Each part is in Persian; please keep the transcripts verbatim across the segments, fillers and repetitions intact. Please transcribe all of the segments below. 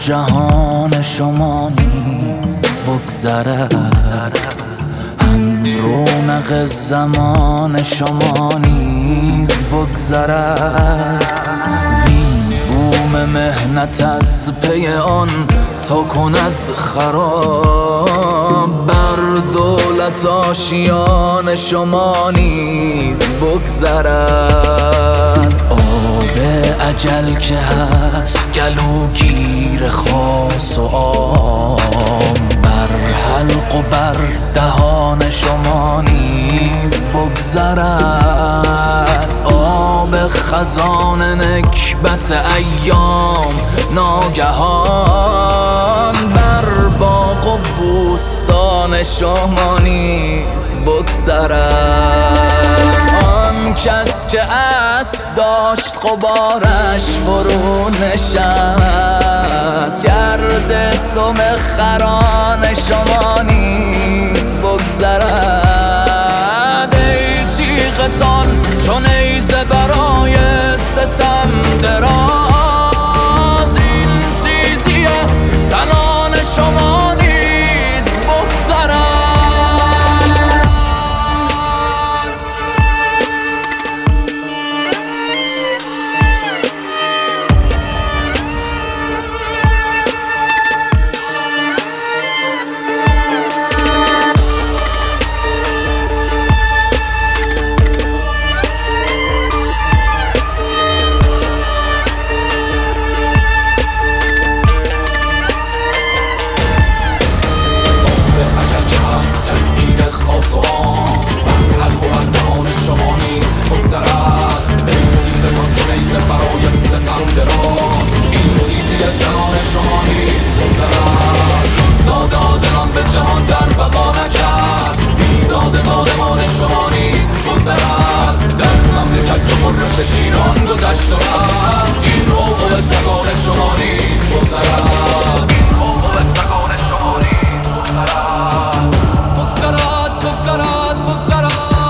جهان شما نیز بگذرد، هم رونق زمان شما نیز بگذرد. وین بوم مهنت از پی آن تا کند خراب، بر دولت آشیان شما نیز بگذرد. آب اجل که هست گلوگیر خاص و عام، بر حلق و بر دهان شما نیز بگذرد. آب خزان نکبت ایام ناگهان، بر باغ و بوستان شما نیز بگذرد. آن کس که اسب داشت غبارش فرو نشست، گرد سم خران شما نیز بگذرد. ای تیغتان چون نیزه برای ستم دراز، این تیزی زنان شما نیز بگذرد. شیران گذشت و رفت، این حقوق سگان شما نیز بگذرد. این حقوق سگان شما نیز بگذرد. بگذرد بگذرد بگذرد.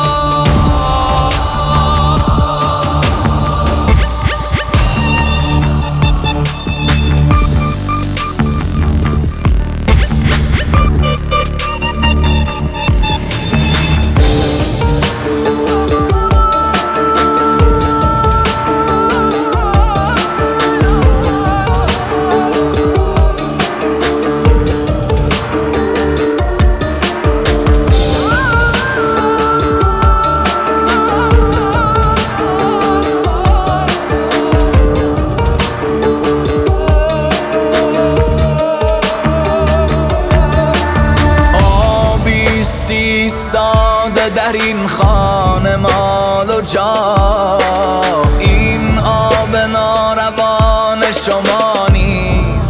ایستاده در این خانه مال و جا، این آب ناروان شما نیز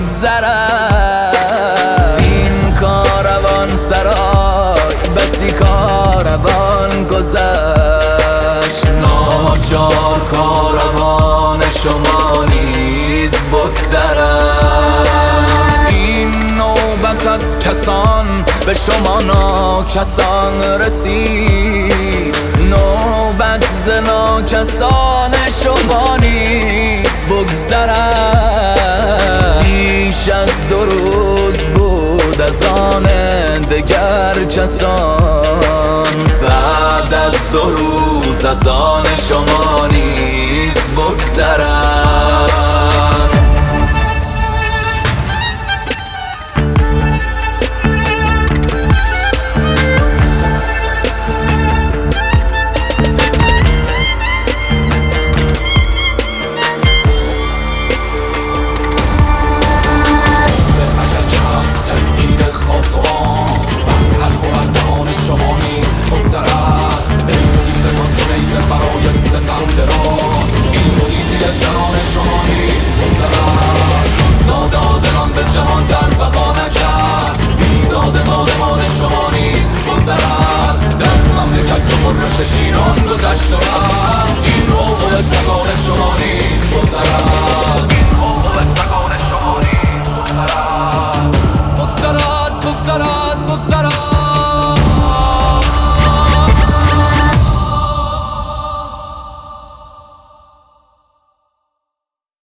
بگذرد. زین کاروان سرای بسی کاروان گذشت، ناچار کاروان شما نیز بگذرد. این نوبت از کسان به شما ناکسان رسید، نوبت ز ناکسان شما نیز بگذرد. بیش از دو روز بود از آن دگر کسان، بعد از دو روز از آن شما نیز بگذرد. شیران گذشت و رفت، این حقوق سگان شما نیز بگذرد.